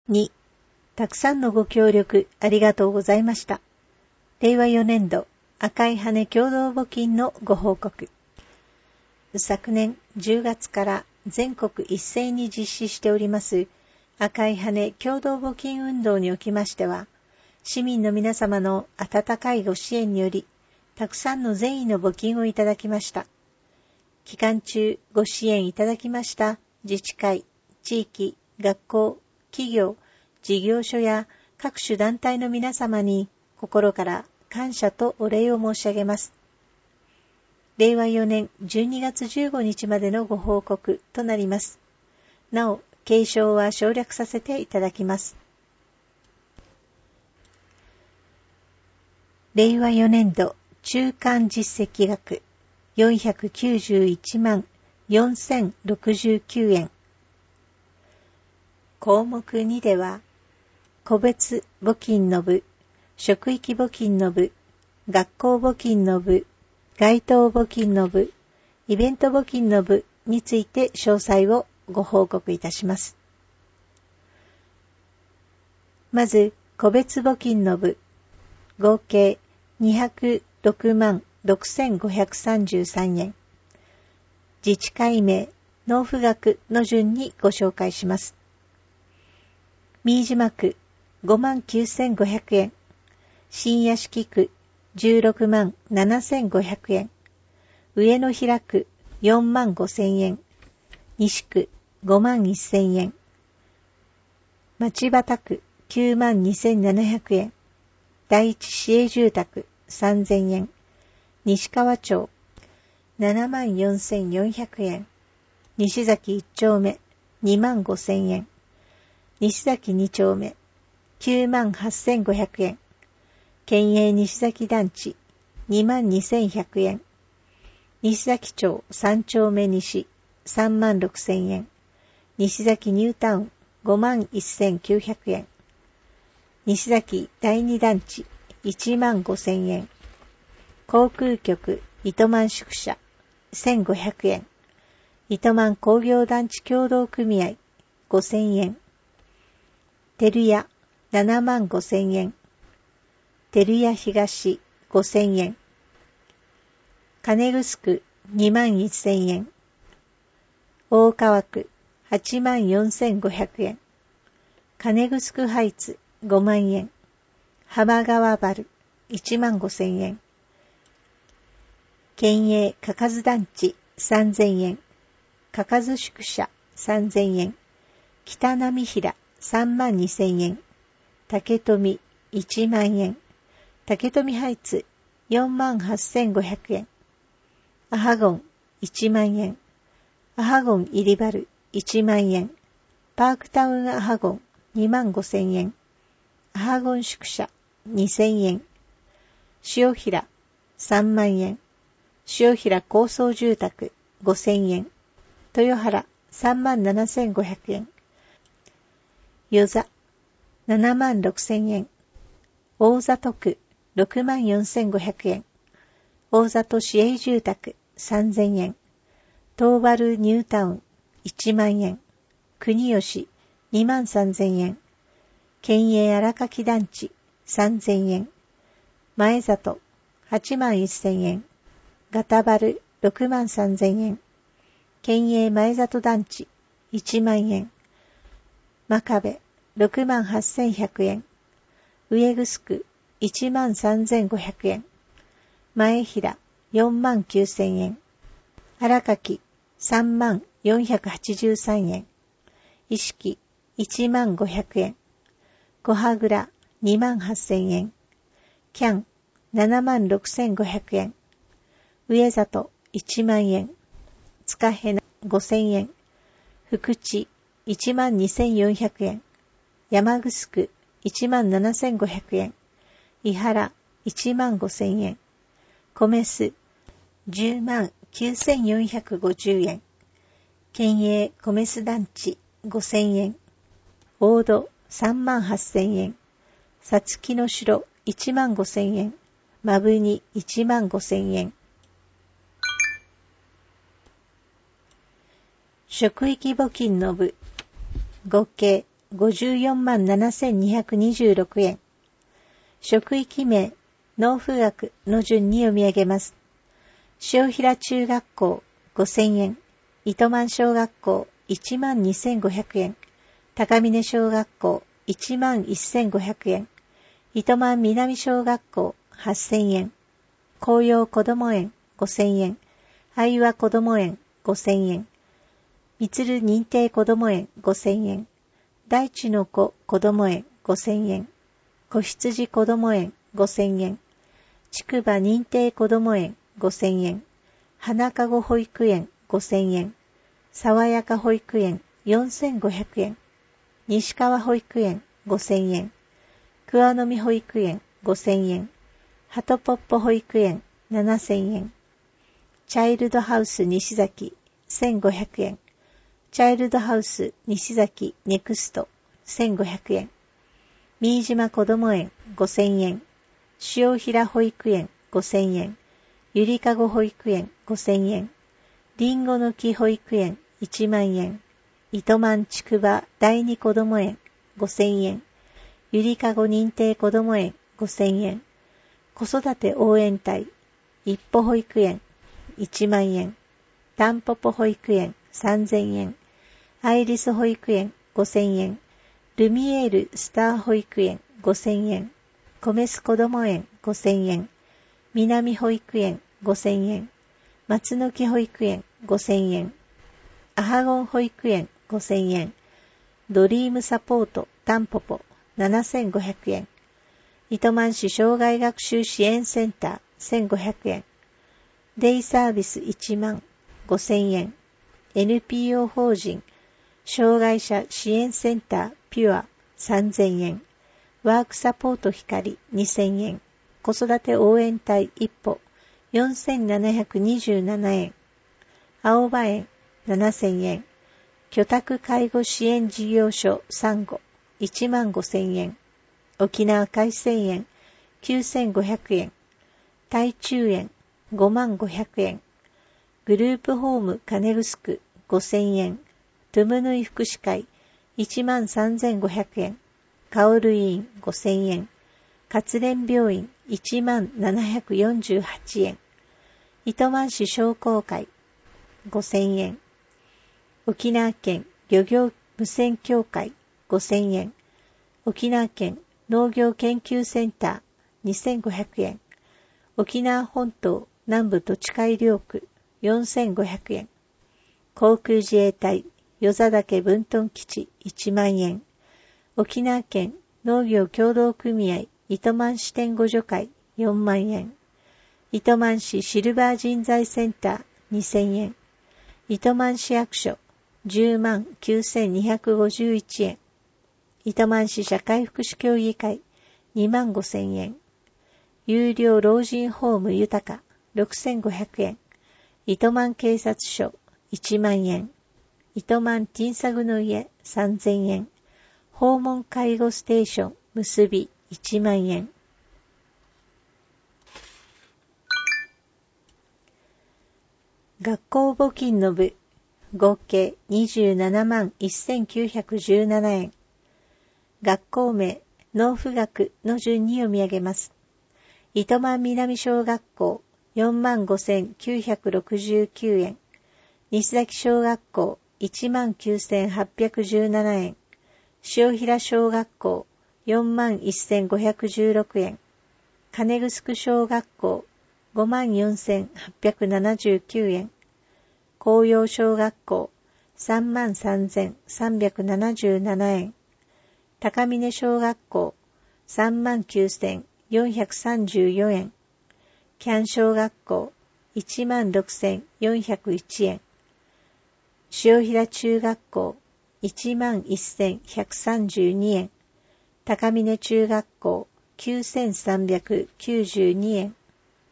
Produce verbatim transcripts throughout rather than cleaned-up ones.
に、たくさんのご協力ありがとうございました。れいわよねんど赤い羽共同募金のご報告。昨年じゅうがつから全国一斉に実施しております赤い羽共同募金運動におきましては、市民の皆様の温かいご支援により、たくさんの善意の募金をいただきました。期間中ご支援いただきました自治会、地域、学校、企業、事業所や各種団体の皆様に心から感謝とお礼を申し上げます。れいわよねんじゅうにがつじゅうごにちまでのご報告となります。なお、継承は省略させていただきます。れいわよねんど中間実績額よんひゃくきゅうじゅういちまんよんせんろくじゅうきゅうえん。項目にでは、個別募金の部、職域募金の部、学校募金の部、街頭募金の部、イベント募金の部について詳細をご報告いたします。まず、個別募金の部、合計にひゃくろくまんろくせんごひゃくさんじゅうさんえん。自治会名、納付額の順にご紹介します。新島区ごまんきゅうせんごひゃくえん。新屋敷区じゅうろくまんななせんごひゃくえん。上野平区よんまんごせんえん。西区ごまんせんえん。町畑区きゅうまんにせんななひゃくえん。第一市営住宅さんぜんえん。西川町ななまんよんせんよんひゃくえん。西崎いち丁目にまんごせんえん。西崎に丁目きゅうまんはっせんごひゃくえん。県営西崎団地にまんにせんひゃくえん。西崎町さん丁目西さんまんろくせんえん。西崎ニュータウンごまんせんきゅうひゃくえん。西崎第二団地いちまんごせんえん。航空局糸満宿舎せんごひゃくえん。糸満工業団地協同組合ごせんえん。照屋ななまんごせんえん。照屋東ごせんえん。金城区にまんせんえん。大川区はちまんよんせんごひゃくえん。金城ハイツごまんえん。浜川原いちまんごせんえん。県営かかず団地さんぜんえん。かかず宿舎さんぜんえん。北浪平さんまんにせんえん。竹富いちまんえん。竹富ハイツよんまんはっせんごひゃくえん。アハゴンいちまんえん。アハゴン入りバルいちまんえん。パークタウンアハゴンにまんごせんえん。アハゴン宿舎にせんえん。塩平さんまんえん。塩平高層住宅ごせんえん。豊原さんまんななせんごひゃくえん。与座ななまんろくせんえん。大里区ろくまんよんせんごひゃくえん。大里市営住宅さんぜんえん。東原ニュータウンいちまんえん。国吉にまんさんぜんえん。県営荒垣団地さんぜんえん。前里はちまんせんえん。ガタバルろくまんさんぜんえん。県営前里団地いちまんえん。真壁ろくまんはっせんひゃくえん。上城いちまんさんぜんごひゃくえん。前平よんまんきゅうせんえん。荒垣さんまんよんひゃくはちじゅうさんえん。石木いちまんごひゃくえん。小羽倉にまんはっせんえん。キャンななまんろくせんごひゃくえん。上里いちまんえん。塚へなごせんえん。福地いちまんにせんよんひゃくえん。山城いちまんななせんごひゃくえん。伊原いちまんごせんえん。米須じゅうまんきゅうせんよんひゃくごじゅうえん。県営米須団地ごせんえん。大戸さんまんはっせんえん。さつきの城いちまんごせんえん。まぶにいちまんごせんえん。職域募金の部合計ごじゅうよんまんななせんにひゃくにじゅうろくえん。職域名、農夫学の順に読み上げます。塩平中学校ごせんえん。糸満小学校いちまんにせんごひゃくえん。高峰小学校いちまんせんごひゃくえん。糸満南小学校はっせんえん。紅葉こども園ごせんえん。愛和こども園ごせんえん。みつる認定こども園ごせんえん。大地の子こども園ごせんえん。子羊こども園ごせんえん。筑波認定こども園ごせんえん。花かご保育園ごせんえん。爽やか保育園よんせんごひゃくえん。西川保育園ごせんえん。桑の実保育園ごせんえん。はとぽっぽ保育園ななせんえん。チャイルドハウス西崎せんごひゃくえん。チャイルドハウス西崎ネクストせんごひゃくえん。新島こども園ごせんえん。塩平保育園ごせんえん。ゆりかご保育園ごせんえん。りんごの木保育園いちまんえん。糸満筑波第二こども園ごせんえん。ゆりかご認定こども園ごせんえん。子育て応援隊一歩保育園いちまんえん。たんぽぽ保育園さんぜんえん。アイリス保育園ごせんえん。ルミエールスター保育園ごせんえん。コメスこども園ごせんえん。南保育園ごせんえん。松の木保育園ごせんえん。アハゴン保育園ごせんえん。ドリームサポートタンポポななせんごひゃくえん。糸満市障害学習支援センターせんごひゃくえん。デイサービスいちまんごせんえん。エヌピーオー 法人障害者支援センターピュアさんぜんえん。ワークサポート光にせんえん。子育て応援隊一歩よんせんななひゃくにじゅうななえん。青葉園ななせんえん。居宅介護支援事業所サンゴいちまんごせんえん。沖縄海鮮園きゅうせんごひゃくえん。台中園ごまんごひゃくえん。グループホーム金城ごせんえん。トゥムヌイ福祉会いちまんさんぜんごひゃくえん。カオル医院ごせんえん。活連病院いちまんななひゃくよんじゅうはちえん。糸満市商工会ごせんえん。沖縄県漁業無線協会ごせんえん。沖縄県農業研究センターにせんごひゃくえん。沖縄本島南部土地改良区よんせんごひゃくえん。航空自衛隊与座岳分屯基地いちまんえん。沖縄県農業協同組合糸満支店互助会よんまんえん。糸満市シルバー人材センターにせんえん。糸満市役所じゅうまんきゅうせんにひゃくごじゅういちえん。糸満市社会福祉協議会にまんごせんえん。有料老人ホーム豊かろくせんごひゃくえん。糸満警察署いちまんえん。糸満ティンサグの家さんぜんえん。訪問介護ステーション結びいちまんえん。学校募金の部合計にじゅうななまんせんきゅうひゃくじゅうななえん。学校名農夫学の順に読み上げます。糸満南小学校よんまんごせんきゅうひゃくろくじゅうきゅうえん。西崎小学校いちまんきゅうせんはっぴゃくじゅうななえん。塩平小学校よんまんせんごひゃくじゅうろくえん。金城小学校ごまんよんせんはっぴゃくななじゅうきゅうえん。紅葉小学校さんまんさんぜんさんびゃくななじゅうななえん。高峰小学校さんまんきゅうせんよんひゃくさんじゅうよえん。喜屋武小学校いちまんろくせんよんひゃくいちえん。塩平中学校いちまんせんひゃくさんじゅうにえん。高峰中学校きゅうせんさんびゃくきゅうじゅうにえん。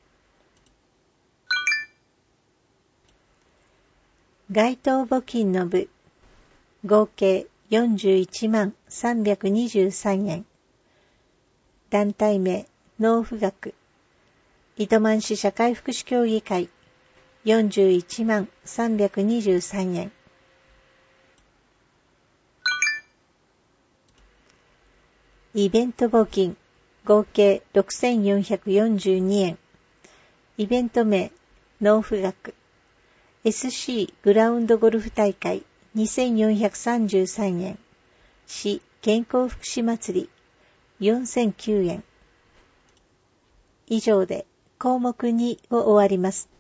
街頭募金の部合計よんじゅういちまんさんびゃくにじゅうさんえん。団体名農夫学糸満市社会福祉協議会よんじゅういちまんさんびゃくにじゅうさんえん。 イベント募金合計ろくせんよんひゃくよんじゅうにえん。イベント名納付額 エスシー グラウンドゴルフ大会にせんよんひゃくさんじゅうさんえん。市健康福祉祭りよんせんきゅうえん。以上で項目にを終わります。